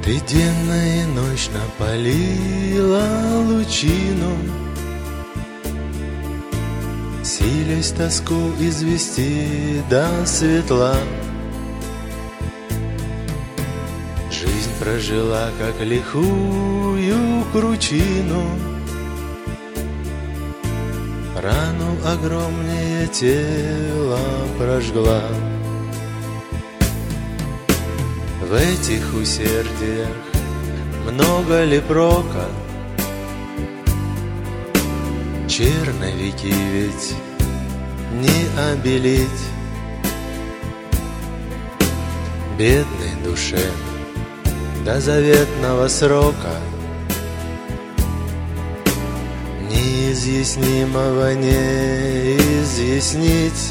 Ты денно и ночь напалила лучину, силясь тоску извести до светла. Жизнь прожила, как лихую кручину, рану огромнее тела прожгла. В этих усердиях много ли прока? Черновики ведь не обелить. Бедной душе до заветного срока неизъяснимого не изъяснить.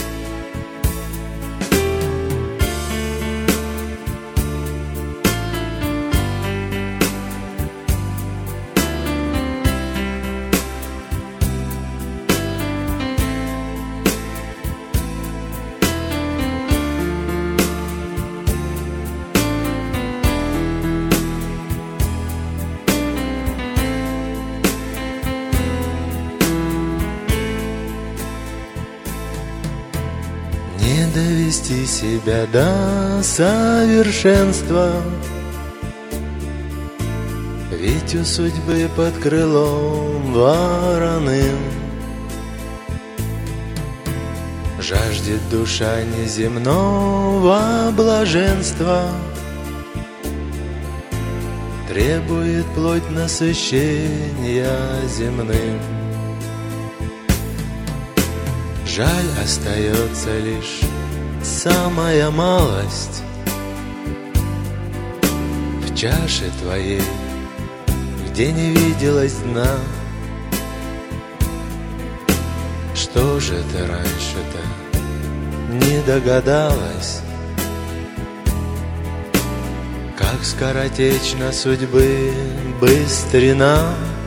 Не довести себя до совершенства, ведь у судьбы под крылом вороным жаждет душа неземного блаженства, требует плоть насыщения земным. Жаль, остается лишь самая малость в чаше твоей, где не виделось дна. Что же ты раньше-то не догадалась, как скоротечна судьбы быстрина?